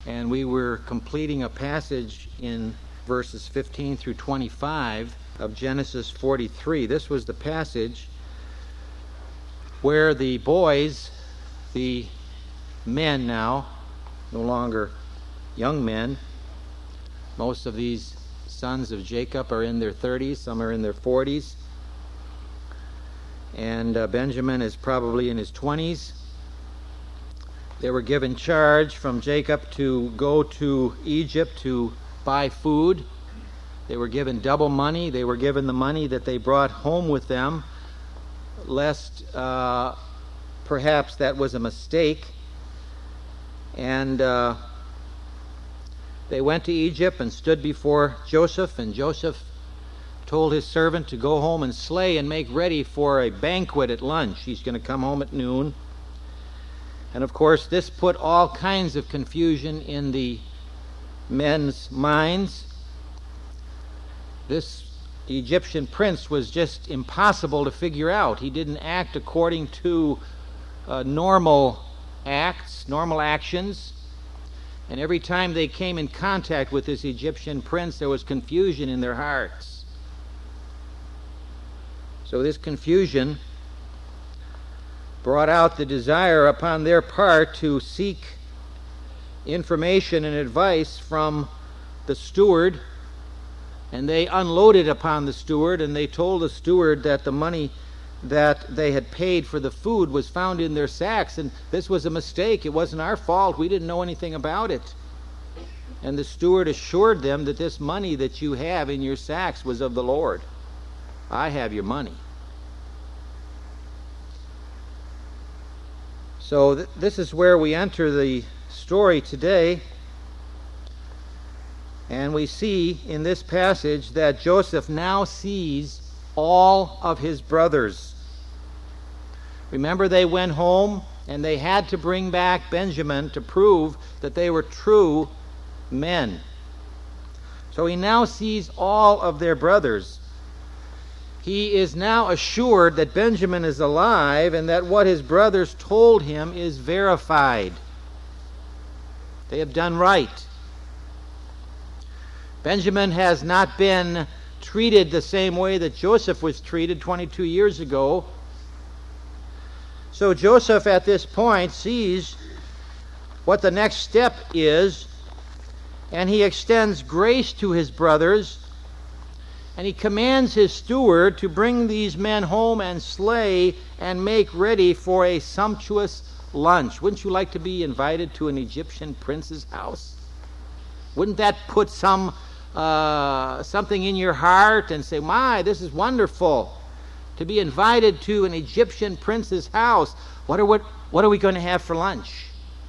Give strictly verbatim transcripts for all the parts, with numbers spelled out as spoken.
and we were completing a passage in verses fifteen through twenty-five of Genesis forty-three. This was the passage where the boys, the men now, no longer young men, most of these sons of Jacob are in their thirties, some are in their forties, and uh, Benjamin is probably in his twenties. They were given charge from Jacob to go to Egypt to buy food. They were given double money. They were given the money that they brought home with them, lest uh, perhaps that was a mistake. And uh, they went to Egypt and stood before Joseph, and Joseph told his servant to go home and slay and make ready for a banquet at lunch. He's going to come home at noon. And of course, this put all kinds of confusion in the men's minds. This Egyptian prince was just impossible to figure out. He didn't act according to uh, normal acts, normal actions. And every time they came in contact with this Egyptian prince, there was confusion in their hearts. So this confusion brought out the desire upon their part to seek information and advice from the steward, and they unloaded upon the steward, and they told the steward that the money that they had paid for the food was found in their sacks, and this was a mistake. It wasn't our fault. We didn't know anything about it. And the steward assured them that this money that you have in your sacks was of the Lord. I have your money. So th- this is where we enter the story today, and we see in this passage that Joseph now sees all of his brothers. Remember, they went home and they had to bring back Benjamin to prove that they were true men. So he now sees all of their brothers. He is now assured that Benjamin is alive and that what his brothers told him is verified. They have done right. Benjamin has not been treated the same way that Joseph was treated twenty-two years ago. So Joseph at this point sees what the next step is, and he extends grace to his brothers, and he commands his steward to bring these men home and slay and make ready for a sumptuous lunch. Wouldn't you like to be invited to an Egyptian prince's house? Wouldn't that put some uh, something in your heart and say, my, this is wonderful to be invited to an Egyptian prince's house. What are, what, what are we going to have for lunch?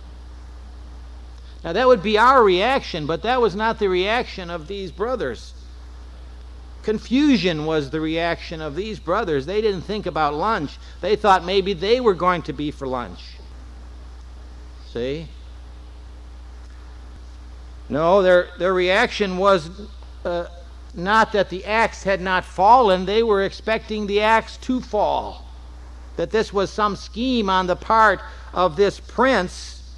Now that would be our reaction, but that was not the reaction of these brothers. Confusion was the reaction of these brothers. They didn't think about lunch. They thought maybe they were going to be for lunch. See? No, their, their reaction was uh, not that the axe had not fallen. They were expecting the axe to fall. That this was some scheme on the part of this prince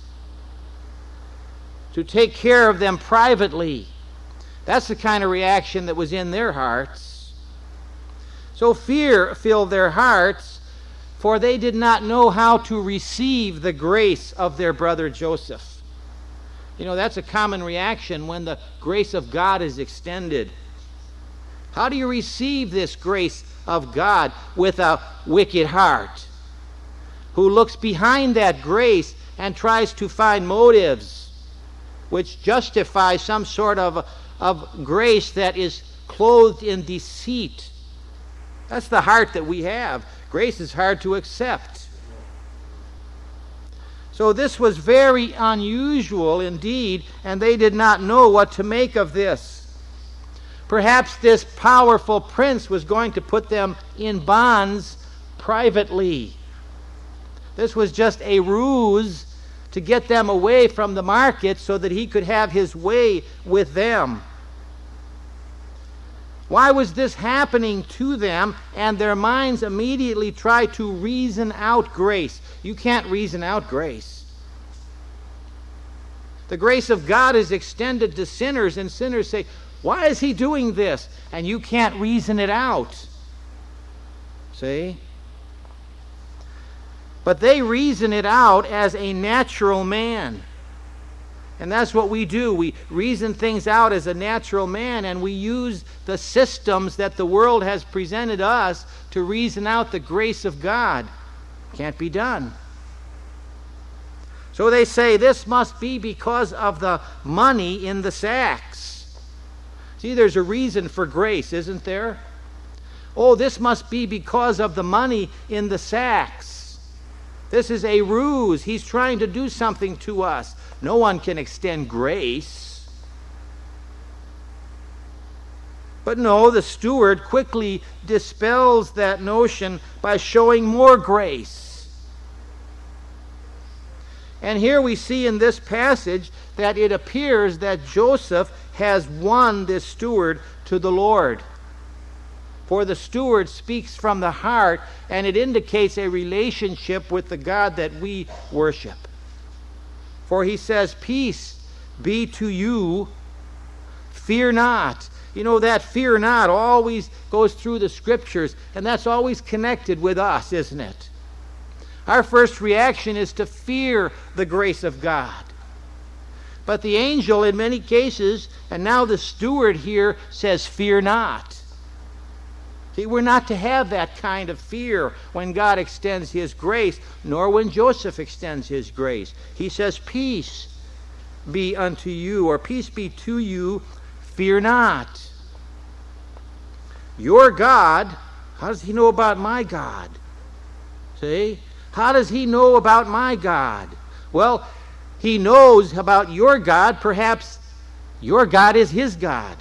to take care of them privately. That's the kind of reaction that was in their hearts. So fear filled their hearts, for they did not know how to receive the grace of their brother Joseph. You know, that's a common reaction when the grace of God is extended. How do you receive this grace of God with a wicked heart, who looks behind that grace and tries to find motives which justify some sort of of grace that is clothed in deceit? That's the heart that we have. Grace is hard to accept. So this was very unusual indeed, and they did not know what to make of this. Perhaps this powerful prince was going to put them in bonds privately. This was just a ruse to get them away from the market so that he could have his way with them. Why was this happening to them? And their minds immediately try to reason out grace. You can't reason out grace. The grace of God is extended to sinners, and sinners say, why is he doing this? And you can't reason it out. See? But they reason it out as a natural man. And that's what we do. We reason things out as a natural man, and we use the systems that the world has presented us to reason out the grace of God. Can't be done. So they say this must be because of the money in the sacks. See, there's a reason for grace, isn't there? Oh, this must be because of the money in the sacks. This is a ruse. He's trying to do something to us. No one can extend grace. But no, the steward quickly dispels that notion by showing more grace. And here we see in this passage that it appears that Joseph has won this steward to the Lord. For the steward speaks from the heart, and it indicates a relationship with the God that we worship. For he says, peace be to you, fear not. You know, that fear not always goes through the scriptures, and that's always connected with us, isn't it? Our first reaction is to fear the grace of God. But the angel in many cases, and now the steward here, says, fear not. See, we're not to have that kind of fear when God extends his grace, nor when Joseph extends his grace. He says, peace be unto you, or peace be to you, fear not. Your God, how does he know about my God? See? How does he know about my God? Well, he knows about your God. Perhaps your God is his God.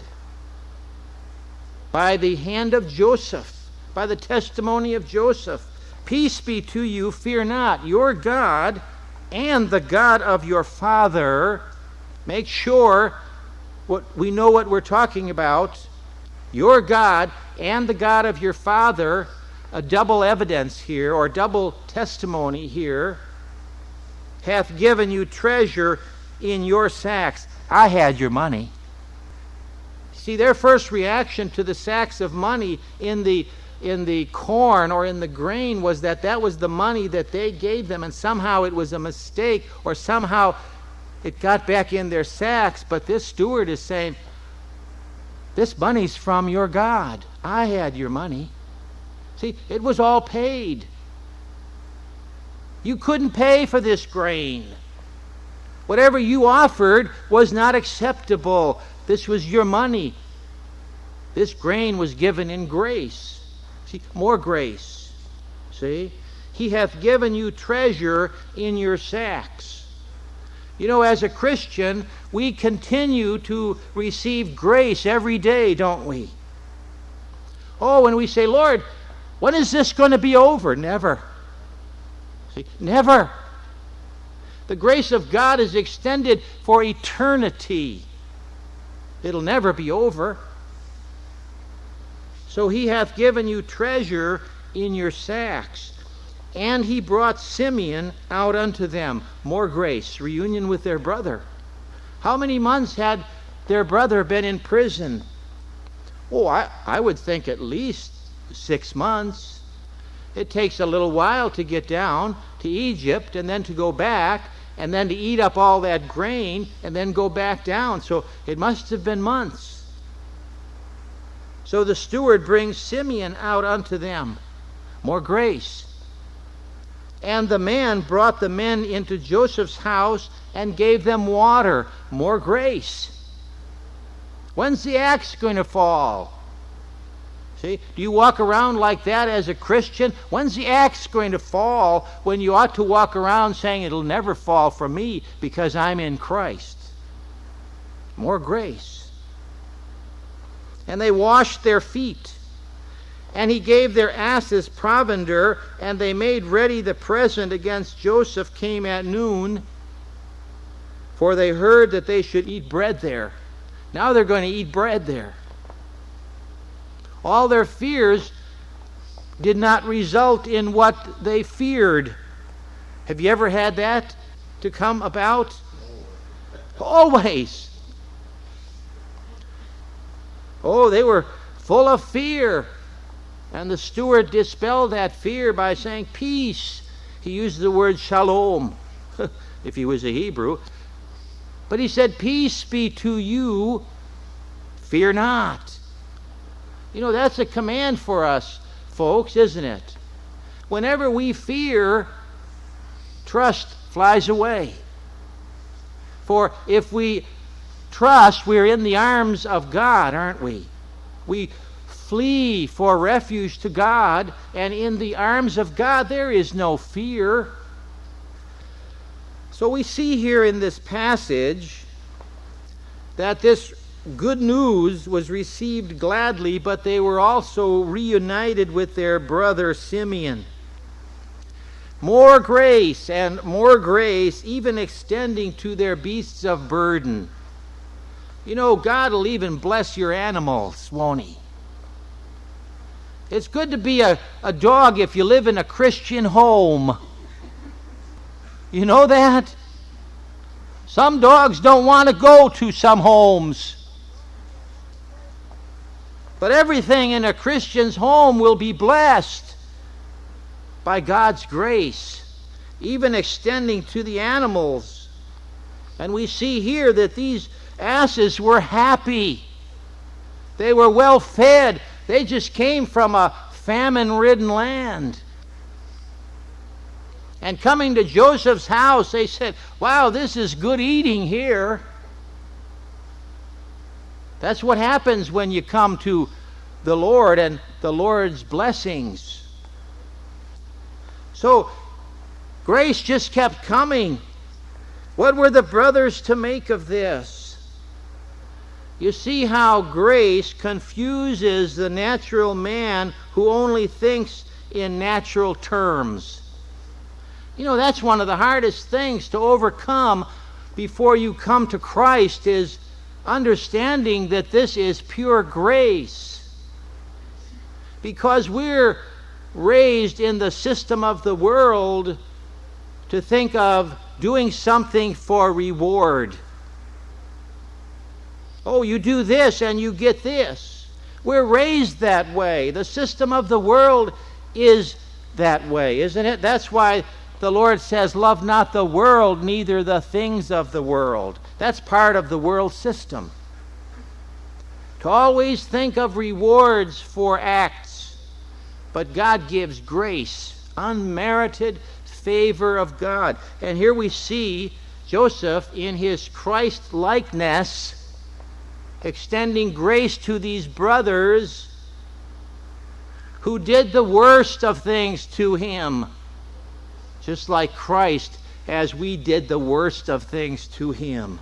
By the hand of Joseph, by the testimony of Joseph. Peace be to you, fear not. Your God and the God of your father. Make sure what we know what we're talking about. Your God and the God of your father. A double evidence here, or double testimony here, hath given you treasure in your sacks. I had your money. See, their first reaction to the sacks of money in the in the corn or in the grain was that that was the money that they gave them, and somehow it was a mistake, or somehow it got back in their sacks. But this steward is saying, this money's from your God. I had your money. See, it was all paid. You couldn't pay for this grain. Whatever you offered was not acceptable. This was your money. This grain was given in grace. See, more grace. See? He hath given you treasure in your sacks. You know, as a Christian, we continue to receive grace every day, don't we? Oh, and we say, Lord, when is this going to be over? Never. See, never. The grace of God is extended for eternity. It'll never be over. So he hath given you treasure in your sacks. And he brought Simeon out unto them. More grace, reunion with their brother. How many months had their brother been in prison? Oh, I, I would think at least six months. It takes a little while to get down to Egypt, and then to go back, and then to eat up all that grain, and then go back down. So it must have been months. So the steward brings Simeon out unto them. More grace. And the man brought the men into Joseph's house and gave them water. More grace. When's the axe going to fall? See, do you walk around like that as a Christian? When's the axe going to fall, when you ought to walk around saying it'll never fall for me because I'm in Christ? More grace. And they washed their feet. And he gave their asses provender, and they made ready the present against Joseph came at noon, for they heard that they should eat bread there. Now they're going to eat bread there. All their fears did not result in what they feared. Have you ever had that to come about? Always. Oh, they were full of fear. And the steward dispelled that fear by saying, peace. He used the word shalom, if he was a Hebrew. But he said, peace be to you, fear not. You know, that's a command for us, folks, isn't it? Whenever we fear, trust flies away. For if we trust, we're in the arms of God, aren't we? We flee for refuge to God, and in the arms of God there is no fear. So we see here in this passage that this good news was received gladly, but they were also reunited with their brother Simeon. More grace and more grace, even extending to their beasts of burden. You know, God will even bless your animals, won't He? It's good to be a, a dog if you live in a Christian home. You know that? Some dogs don't want to go to some homes. But everything in a Christian's home will be blessed by God's grace, even extending to the animals. And we see here that these asses were happy. They were well fed. They just came from a famine-ridden land. And coming to Joseph's house, they said, wow, this is good eating here. That's what happens when you come to the Lord and the Lord's blessings. So, grace just kept coming. What were the brothers to make of this? You see how grace confuses the natural man who only thinks in natural terms. You know, that's one of the hardest things to overcome before you come to Christ, is understanding that this is pure grace. Because we're raised in the system of the world to think of doing something for reward. Oh, you do this and you get this. We're raised that way. The system of the world is that way, isn't it? That's why the Lord says, love not the world, neither the things of the world. That's part of the world system. To always think of rewards for acts. But God gives grace, unmerited favor of God. And here we see Joseph in his Christ-likeness extending grace to these brothers who did the worst of things to him, just like Christ, as we did the worst of things to him.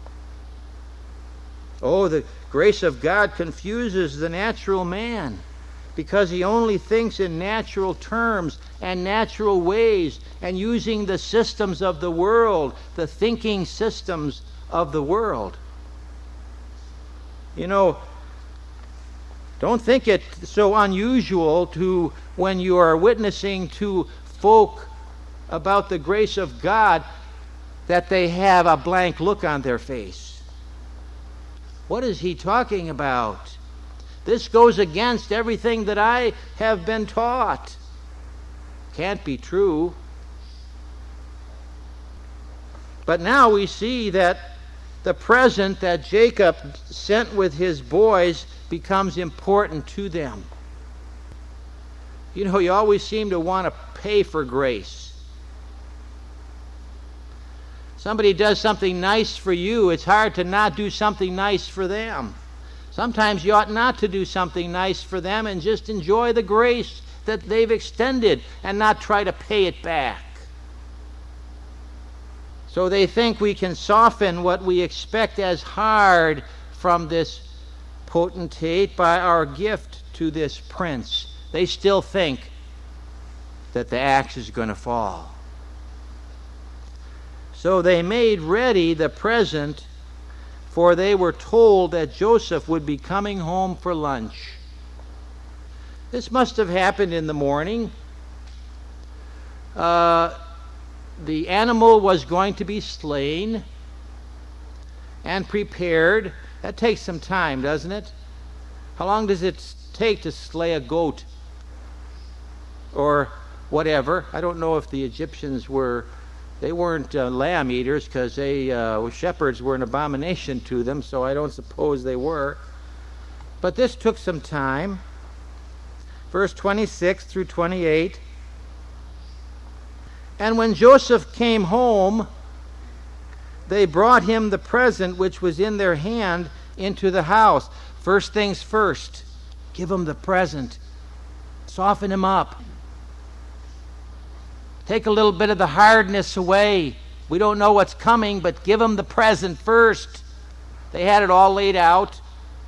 Oh, the grace of God confuses the natural man, because he only thinks in natural terms and natural ways, and using the systems of the world, the thinking systems of the world. You know, don't think it so unusual to, when you are witnessing to folk about the grace of God, that they have a blank look on their face. What is he talking about? This goes against everything that I have been taught. Can't be true. But now we see that the present that Jacob sent with his boys becomes important to them. You know, you always seem to want to pay for grace. Somebody does something nice for you, it's hard to not do something nice for them. Sometimes you ought not to do something nice for them and just enjoy the grace that they've extended and not try to pay it back. So they think we can soften what we expect as hard from this potentate by our gift to this prince. They still think that the axe is going to fall. So they made ready the present, for they were told that Joseph would be coming home for lunch. This must have happened in the morning. Uh, the animal was going to be slain. and prepared. That takes some time, doesn't it? How long does it take to slay a goat or whatever? I don't know if the Egyptians were, they weren't uh, lamb eaters, because they uh, shepherds were an abomination to them, so I don't suppose they were. But this took some time. Verse twenty-six through twenty-eight. And when Joseph came home, they brought him the present which was in their hand into the house. First things first, give him the present. Soften him up. Take a little bit of the hardness away. We don't know what's coming, but give him the present first. They had it all laid out.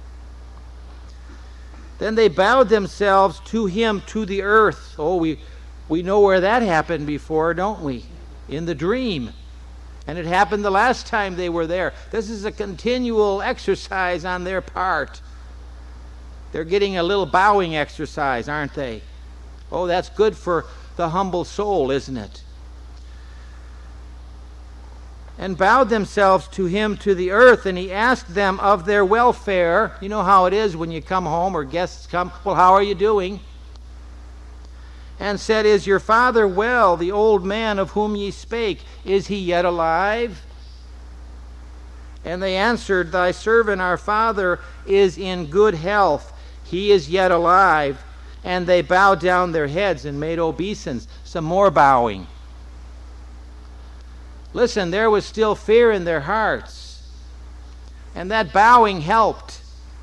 Then they bowed themselves to him to the earth. Oh, we, we know where that happened before, don't we? In the dream. And it happened the last time they were there. This is a continual exercise on their part. They're getting a little bowing exercise, aren't they? Oh, that's good for the humble soul, isn't it? And bowed themselves to him to the earth, and he asked them of their welfare. You know how it is when you come home or guests come. Well, how are you doing? And said, Is your father well, the old man of whom ye spake? Is he yet alive? And they answered, Thy servant our father is in good health. He is yet alive. And they bowed down their heads and made obeisance. Some more bowing. Listen, there was still fear in their hearts. And that bowing helped.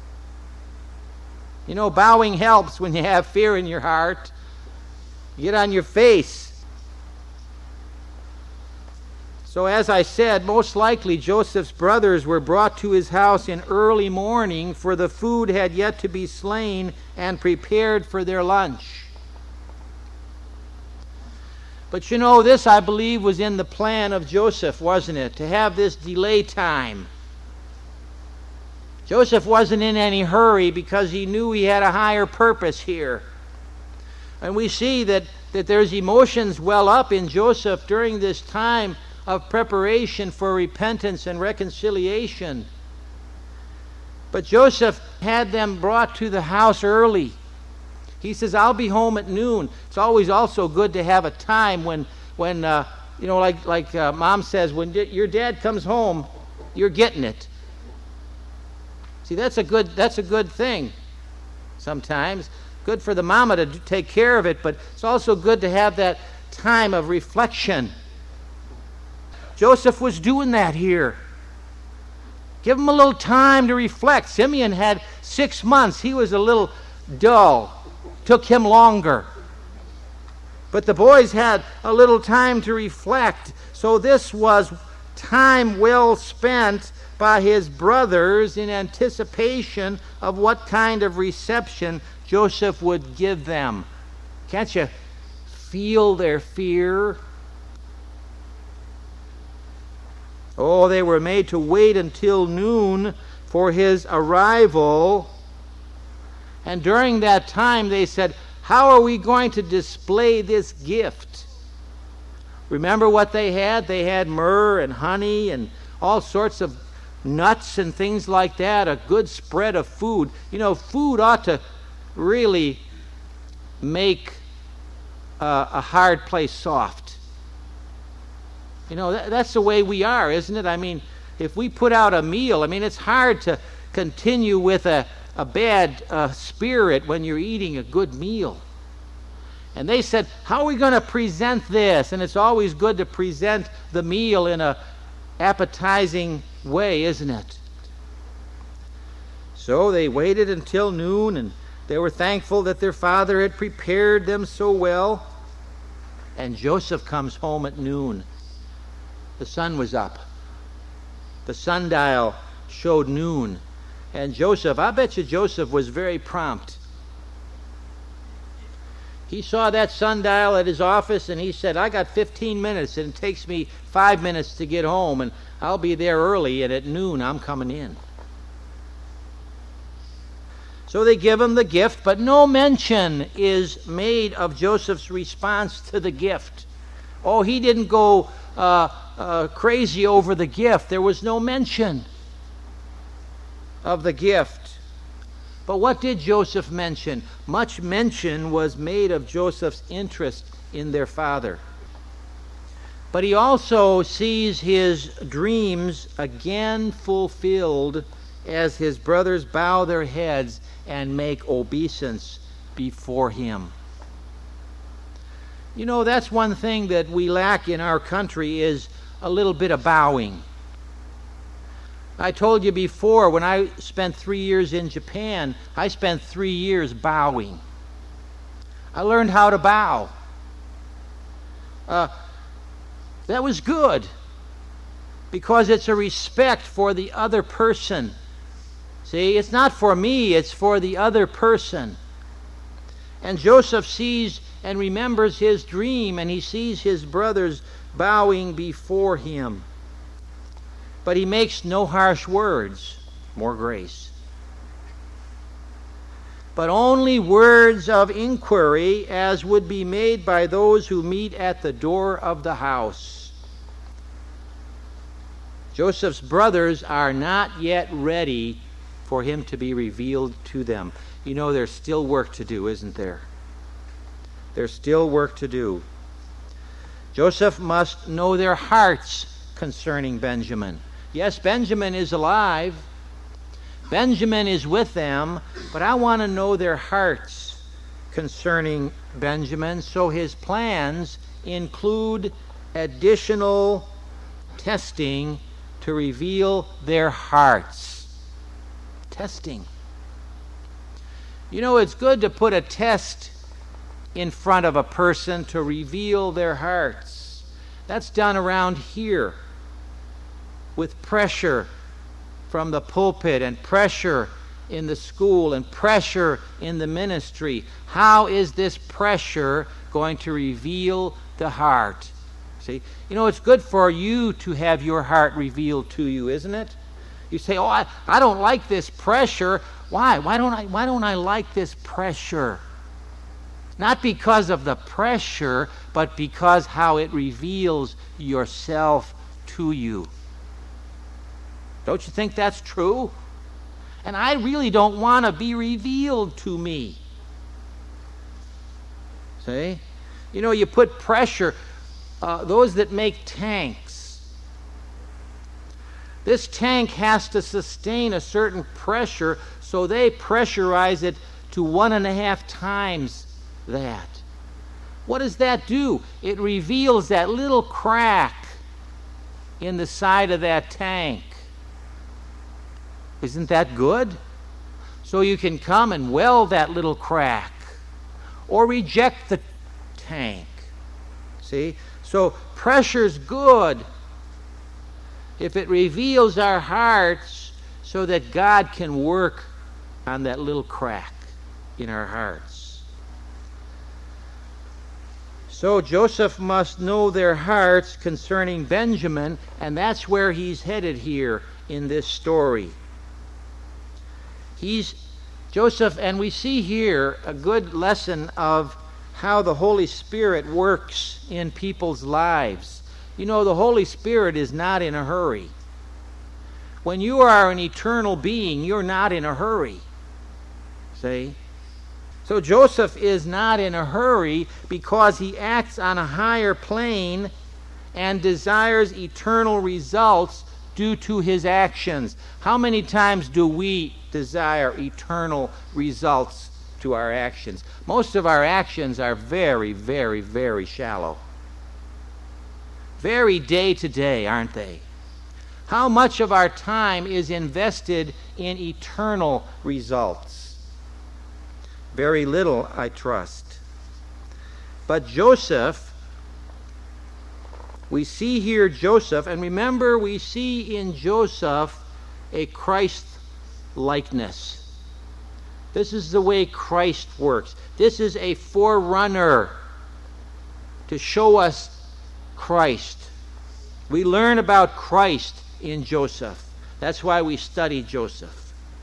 You know, bowing helps when you have fear in your heart. Get on your face. So as I said, most likely Joseph's brothers were brought to his house in early morning, for the food had yet to be slain and prepared for their lunch. But you know, this, I believe, was in the plan of Joseph, wasn't it? To have this delay time. Joseph wasn't in any hurry because he knew he had a higher purpose here. And we see that, that there's emotions well up in Joseph during this time of preparation for repentance and reconciliation. But Joseph had them brought to the house early. He says, I'll be home at noon. It's always also good to have a time when, when uh, you know, like, like uh, Mom says, when d- your dad comes home, you're getting it. See, that's a good, that's a good thing sometimes. Good for the mama to take care of it, but it's also good to have that time of reflection. Joseph was doing that here. Give him a little time to reflect. Simeon had six months. He was a little dull. Took him longer. But the boys had a little time to reflect. So this was time well spent by his brothers in anticipation of what kind of reception Joseph would give them. Can't you feel their fear? Oh, they were made to wait until noon for his arrival. And during that time they said, how are we going to display this gift? Remember what they had? They had myrrh and honey and all sorts of nuts and things like that. A good spread of food. You know, food ought to really make uh, a hard place soft. You know, that, that's the way we are, isn't it? I mean, if we put out a meal, I mean, it's hard to continue with a, a bad uh, spirit when you're eating a good meal. And they said, how are we going to present this? And it's always good to present the meal in a appetizing way, isn't it? So they waited until noon, and they were thankful that their father had prepared them so well. And Joseph comes home at noon. The sun was up. The sundial showed noon. And Joseph, I bet you Joseph was very prompt. He saw that sundial at his office and he said, I got fifteen minutes and it takes me five minutes to get home, and I'll be there early, and at noon I'm coming in. So they give him the gift, but no mention is made of Joseph's response to the gift. Oh, he didn't go uh, uh, crazy over the gift. There was no mention. of the gift. But what did Joseph mention? Much mention was made of Joseph's interest in their father. But he also sees his dreams again fulfilled as his brothers bow their heads and make obeisance before him. You know, that's one thing that we lack in our country, is a little bit of bowing. I told you before, when I spent three years in Japan, I spent three years bowing. I learned how to bow. Uh, that was good, because it's a respect for the other person. See, it's not for me, it's for the other person. And Joseph sees and remembers his dream, and he sees his brothers bowing before him. But he makes no harsh words. More grace. But only words of inquiry, as would be made by those who meet at the door of the house. Joseph's brothers are not yet ready for him to be revealed to them. You know, there's still work to do, isn't there? There's still work to do. Joseph must know their hearts concerning Benjamin. Yes, Benjamin is alive. Benjamin is with them, but I want to know their hearts concerning Benjamin. So his plans include additional testing to reveal their hearts. Testing. You know, it's good to put a test in front of a person to reveal their hearts. That's done around here with pressure from the pulpit and pressure in the school and pressure in the ministry. How is this pressure going to reveal the heart? See, you know, it's good for you to have your heart revealed to you, isn't it? You say, oh, I, I don't like this pressure. Why? Why don't I, why don't I like this pressure? Not because of the pressure, but because how it reveals yourself to you. Don't you think that's true? And I really don't want to be revealed to me. See? You know, you put pressure, uh, those that make tanks. This tank has to sustain a certain pressure, so they pressurize it to one and a half times that. What does that do? It reveals that little crack in the side of that tank. Isn't that good? So you can come and weld that little crack or reject the tank. See? So pressure's good if it reveals our hearts so that God can work on that little crack in our hearts. So Joseph must know their hearts concerning Benjamin, and that's where he's headed here in this story. He's Joseph, and we see here a good lesson of how the Holy Spirit works in people's lives. You know, the Holy Spirit is not in a hurry. When you are an eternal being, you're not in a hurry. See? So Joseph is not in a hurry because he acts on a higher plane and desires eternal results due to his actions. How many times do we desire eternal results to our actions? Most of our actions are very, very, very shallow. Very day to day, aren't they? How much of our time is invested in eternal results? Very little, I trust. But Joseph, we see here Joseph, and remember we see in Joseph a Christ likeness. This is the way Christ works. This is a forerunner to show us Christ. We learn about Christ in Joseph. That's why we study Joseph.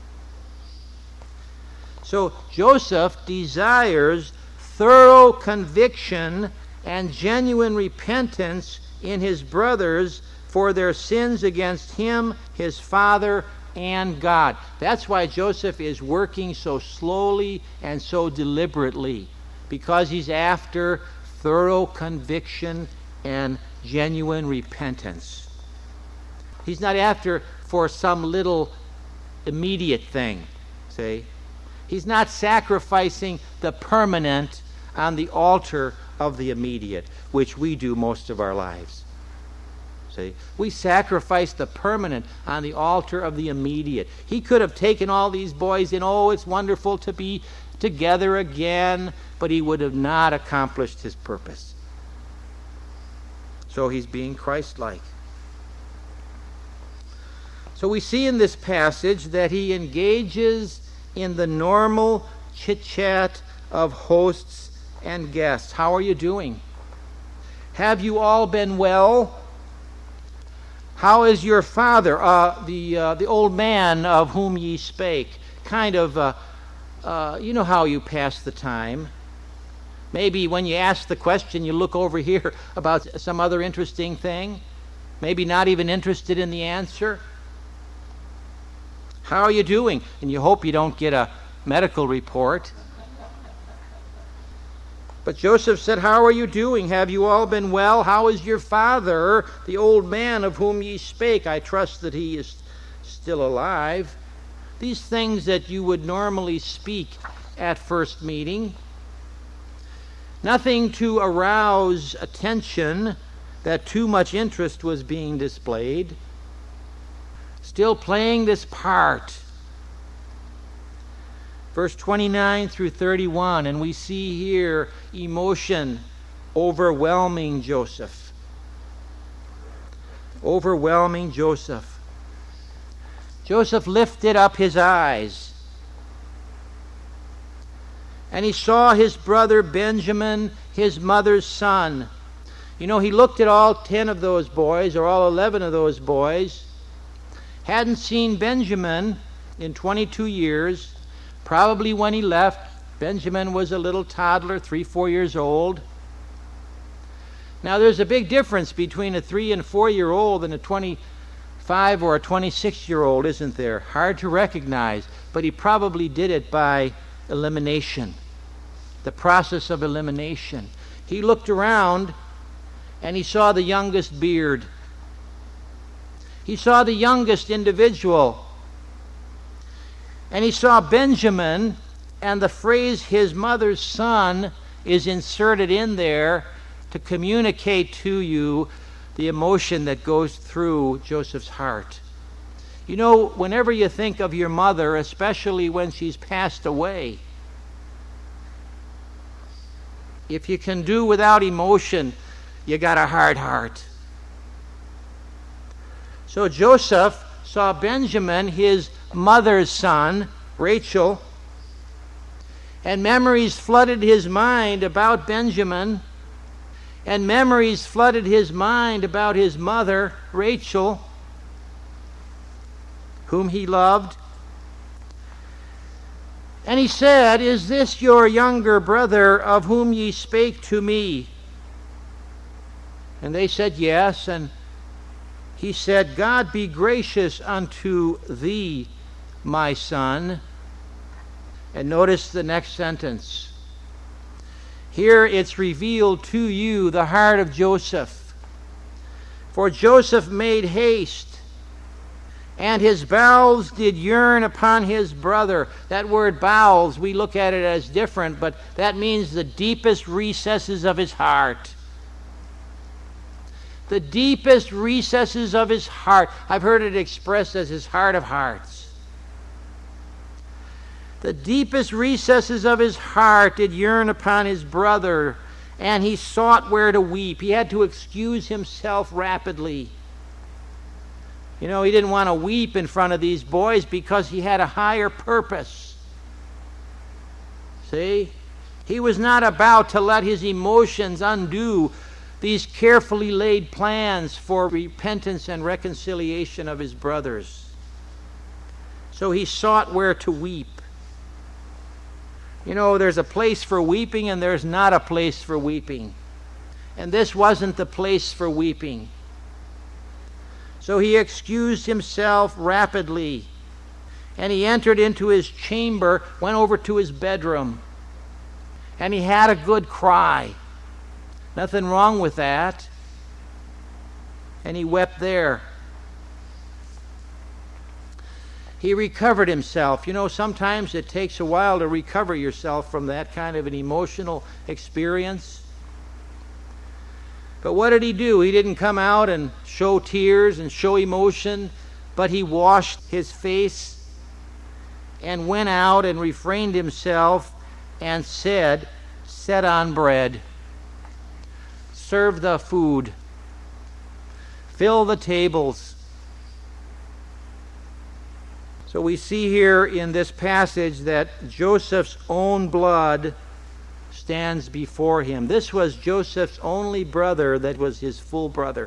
So Joseph desires thorough conviction and genuine repentance in his brothers for their sins against him, his father, and God. That's why Joseph is working so slowly and so deliberately, because he's after thorough conviction and genuine repentance. He's not after for some little immediate thing, see? He's not sacrificing the permanent on the altar of the immediate, which we do most of our lives. See? We sacrifice the permanent on the altar of the immediate. He could have taken all these boys and, oh, it's wonderful to be together again, but he would have not accomplished his purpose. So he's being Christ-like. So we see in this passage that he engages in the normal chit-chat of hosts and guests. How are you doing? Have you all been well? How is your father, uh, the uh, the old man of whom ye spake? Kind of, uh, uh, you know how you pass the time. Maybe when you ask the question, you look over here about some other interesting thing. Maybe not even interested in the answer. How are you doing? And you hope you don't get a medical report. But Joseph said, how are you doing? Have you all been well? How is your father, the old man of whom ye spake? I trust that he is still alive. These things that you would normally speak at first meeting. Nothing to arouse attention that too much interest was being displayed. Still playing this part. Verse twenty-nine through thirty-one, and we see here emotion overwhelming Joseph. Overwhelming Joseph. Joseph lifted up his eyes, and he saw his brother Benjamin, his mother's son. You know, he looked at all ten of those boys, or all eleven of those boys, hadn't seen Benjamin in twenty-two years. Probably when he left, Benjamin was a little toddler, three, four years old. Now, there's a big difference between a three and four-year-old and a twenty-five or a twenty-six-year-old, isn't there? Hard to recognize, but he probably did it by elimination, the process of elimination. He looked around and he saw the youngest beard. He saw the youngest individual. And he saw Benjamin, and the phrase his mother's son is inserted in there to communicate to you the emotion that goes through Joseph's heart. You know, whenever you think of your mother, especially when she's passed away, if you can do without emotion, you got a hard heart. So Joseph saw Benjamin, his mother's son, Rachel, and memories flooded his mind about Benjamin, and memories flooded his mind about his mother, Rachel, whom he loved. And he said, is this your younger brother of whom ye spake to me? And they said, yes. And he said, God be gracious unto thee, my son. And notice the next sentence. Here it's revealed to you the heart of Joseph. For Joseph made haste, and his bowels did yearn upon his brother. That word bowels, we look at it as different, but that means the deepest recesses of his heart. The deepest recesses of his heart. I've heard it expressed as his heart of hearts. The deepest recesses of his heart did yearn upon his brother, and he sought where to weep. He had to excuse himself rapidly. You know, he didn't want to weep in front of these boys because he had a higher purpose. See? He was not about to let his emotions undo these carefully laid plans for repentance and reconciliation of his brothers. So he sought where to weep. You know, there's a place for weeping and there's not a place for weeping. And this wasn't the place for weeping. So he excused himself rapidly. And he entered into his chamber, went over to his bedroom, and he had a good cry. Nothing wrong with that. And he wept there. He recovered himself. You know, sometimes it takes a while to recover yourself from that kind of an emotional experience. But what did he do? He didn't come out and show tears and show emotion, but he washed his face and went out and refrained himself and said, "Set on bread, serve the food, fill the tables." So we see here in this passage that Joseph's own blood stands before him. This was Joseph's only brother that was his full brother.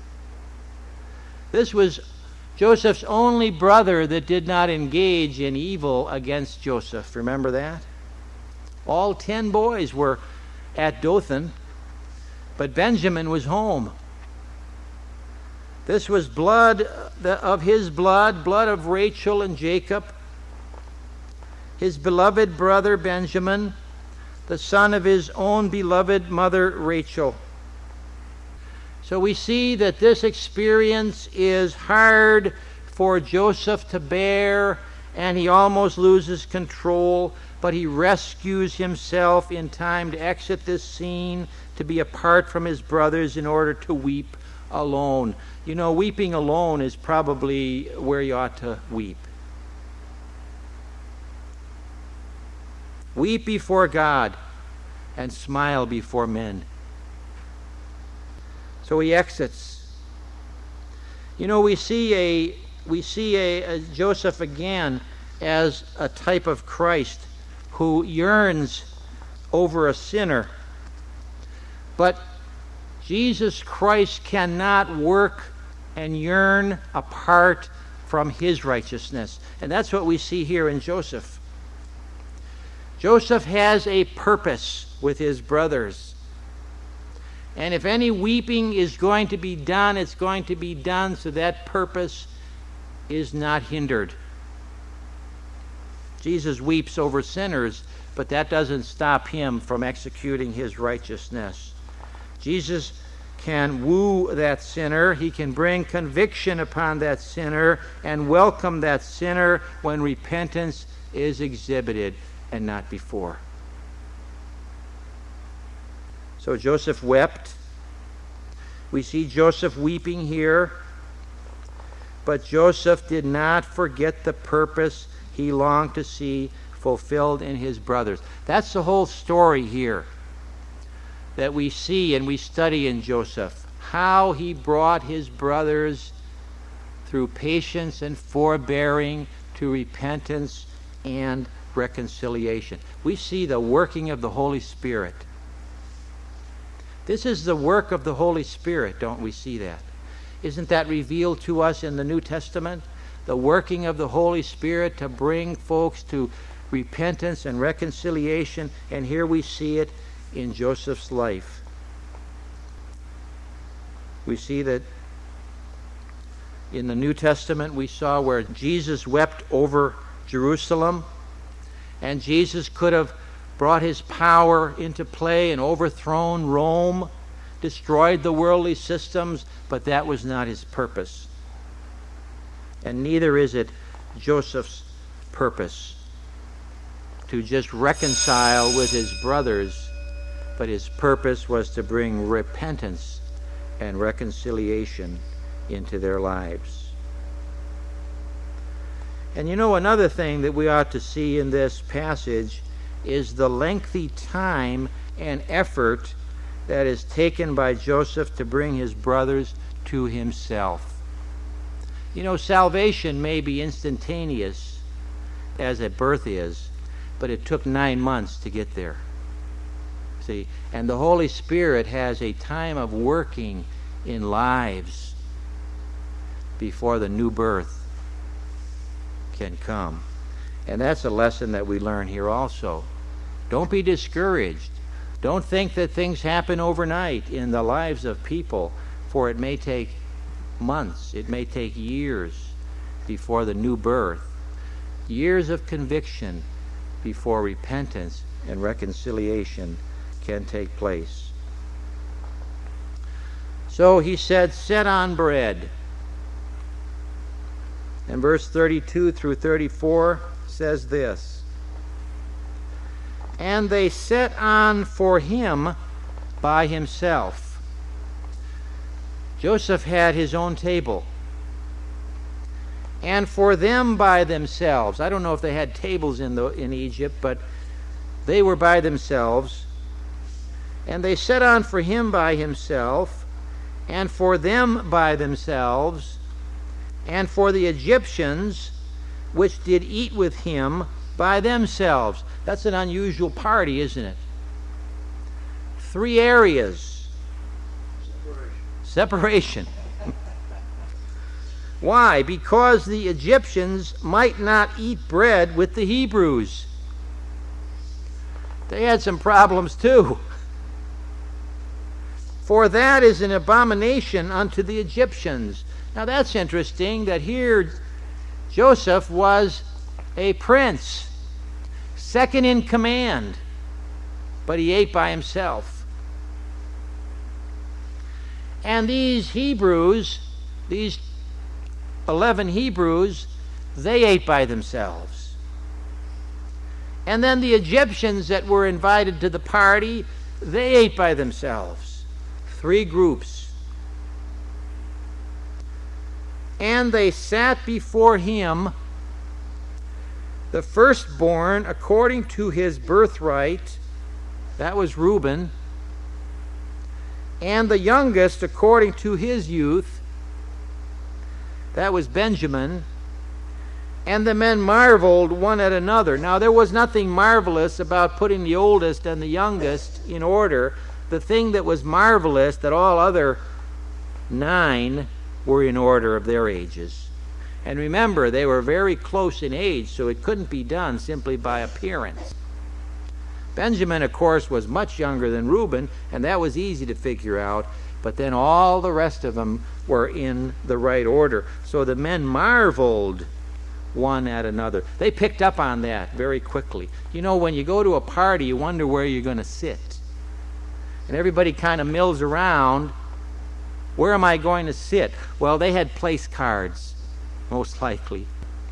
This was Joseph's only brother that did not engage in evil against Joseph. Remember that? All ten boys were at Dothan, but Benjamin was home. This was blood of his blood, blood of Rachel and Jacob, his beloved brother Benjamin, the son of his own beloved mother Rachel. So we see that this experience is hard for Joseph to bear, and he almost loses control, but he rescues himself in time to exit this scene, to be apart from his brothers in order to weep alone. You know, weeping alone is probably where you ought to weep. Weep before God and smile before men. So he exits. You know, we see a we see a, a Joseph again as a type of Christ who yearns over a sinner. But Jesus Christ cannot work and yearn apart from his righteousness. And that's what we see here in Joseph. Joseph has a purpose with his brothers. And if any weeping is going to be done, it's going to be done so that purpose is not hindered. Jesus weeps over sinners, but that doesn't stop him from executing his righteousness. Jesus can woo that sinner. He can bring conviction upon that sinner and welcome that sinner when repentance is exhibited and not before. So Joseph wept. We see Joseph weeping here. But Joseph did not forget the purpose he longed to see fulfilled in his brothers. That's the whole story here that we see and we study in Joseph. How he brought his brothers through patience and forbearing to repentance and reconciliation. We see the working of the Holy Spirit. This is the work of the Holy Spirit, don't we see that? Isn't that revealed to us in the New Testament? The working of the Holy Spirit to bring folks to repentance and reconciliation, and here we see it in Joseph's life. We see that in the New Testament we saw where Jesus wept over Jerusalem, and Jesus could have brought his power into play and overthrown Rome, destroyed the worldly systems, but that was not his purpose. And neither is it Joseph's purpose to just reconcile with his brothers, but his purpose was to bring repentance and reconciliation into their lives. And you know, another thing that we ought to see in this passage is the lengthy time and effort that is taken by Joseph to bring his brothers to himself. You know, salvation may be instantaneous, as a birth is, but it took nine months to get there. See, and the Holy Spirit has a time of working in lives before the new birth can come. And that's a lesson that we learn here also. Don't be discouraged. Don't think that things happen overnight in the lives of people, for it may take months, it may take years before the new birth. years of conviction before repentance and reconciliation can take place. So he said, set on bread. And verse thirty-two through thirty-four says this, and they set on for him by himself. Joseph had his own table. And for them by themselves. I don't know if they had tables in the in Egypt, but they were by themselves. And they set on for him by himself, and for them by themselves, and for the Egyptians which did eat with him by themselves. That's an unusual party, isn't it? Three areas. Separation. Separation. Why? Because the Egyptians might not eat bread with the Hebrews. They had some problems too. For that is an abomination unto the Egyptians. Now that's interesting that here Joseph was a prince, second in command, but he ate by himself. And these Hebrews, these eleven Hebrews, they ate by themselves. And then the Egyptians that were invited to the party, they ate by themselves. Three groups. And they sat before him, the firstborn according to his birthright, that was Reuben, and the youngest according to his youth, that was Benjamin. And the men marveled one at another. Now there was nothing marvelous about putting the oldest and the youngest in order. The thing that was marvelous, that all other nine were in order of their ages. And remember, they were very close in age, so it couldn't be done simply by appearance. Benjamin, of course, was much younger than Reuben, and that was easy to figure out. But then all the rest of them were in the right order. So the men marveled one at another. They picked up on that very quickly. You know, when you go to a party, you wonder where you're going to sit. And everybody kind of mills around. Where am I going to sit? Well, they had place cards, most likely.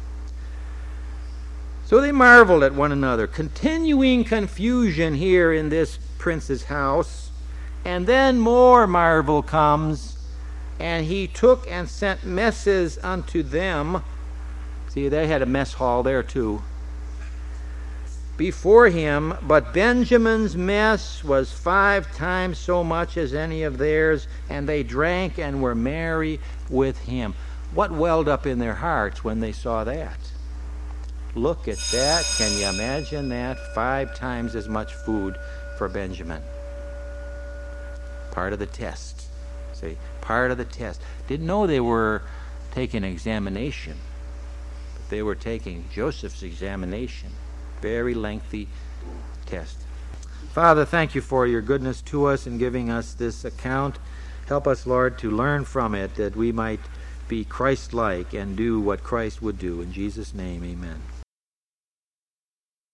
So they marveled at one another. Continuing confusion here in this prince's house. And then more marvel comes. And he took and sent messes unto them. See, they had a mess hall there too. Before him, but Benjamin's mess was five times so much as any of theirs, and they drank and were merry with him. What welled up in their hearts when they saw that? Look at that. Can you imagine that? Five times as much food for Benjamin. Part of the test. See, part of the test. Didn't know they were taking examination, but they were taking Joseph's examination. Very lengthy test. Father, thank you for your goodness to us in giving us this account. Help us, Lord, to learn from it that we might be Christ-like and do what Christ would do. In Jesus' name, amen.